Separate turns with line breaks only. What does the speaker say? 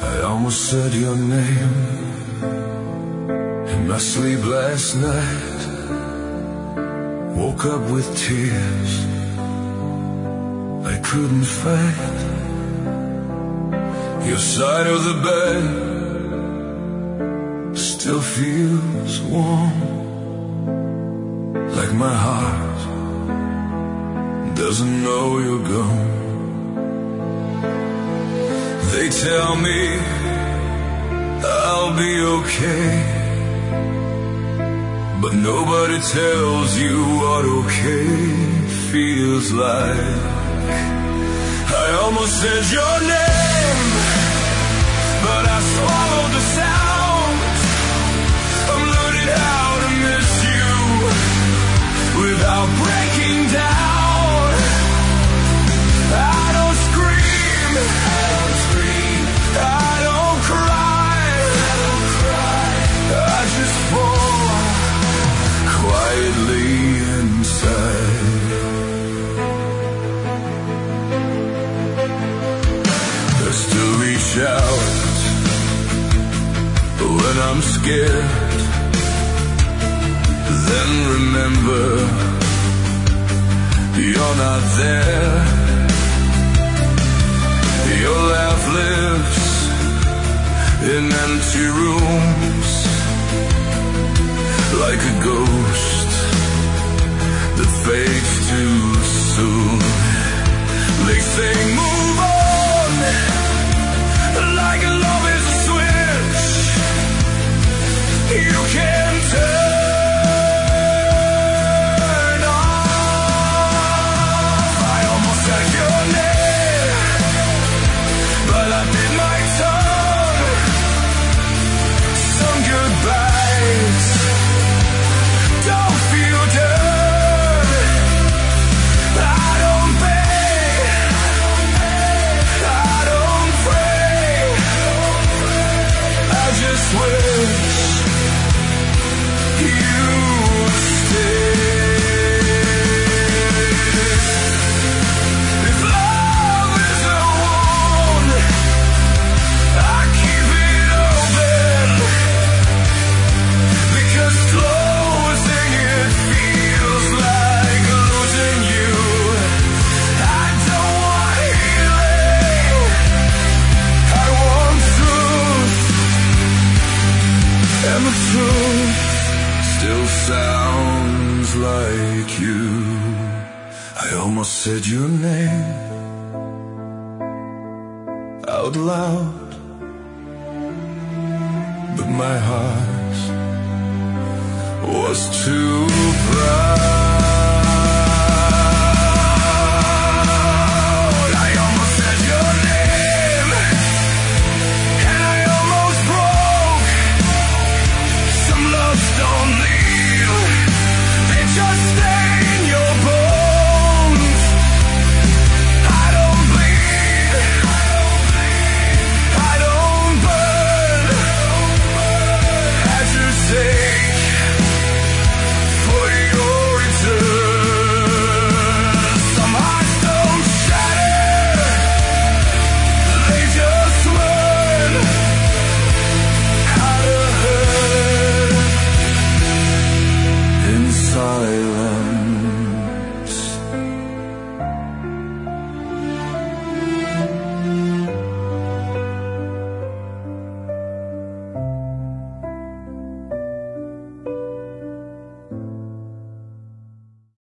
I almost said your name in my sleep last night. Woke up with tears I couldn't fight. Your side of the bed still feels warm, like my heart doesn't know you're gone. They tell me I'll be okay, but nobody tells you what okay feels like. I almost said your name, but I swallowed the sound. I'm learning how to miss you without breaking down. I don't scream, I don't cry, I just fall quietly inside. I still reach out when I'm scared, then remember you're not there. Your laugh lives in empty rooms, like a ghost that fades too soon. They say move on, like love is a switch you can turn off. I almost said your name, but I bit my tongue. Some goodbyes don't feel done. I don't beg, I don't pray, I just wish you'd stay. If love is a wound, I keep it open, because closing it feels like losing you. I don't want healing, I want truth, and the truth still sounds like you. I almost said your name out loud, but my heart was too proud.